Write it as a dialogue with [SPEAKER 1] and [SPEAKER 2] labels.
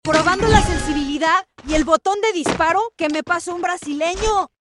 [SPEAKER 1] probando la sensibilidad y el botón de disparo que me pasó un brasileño.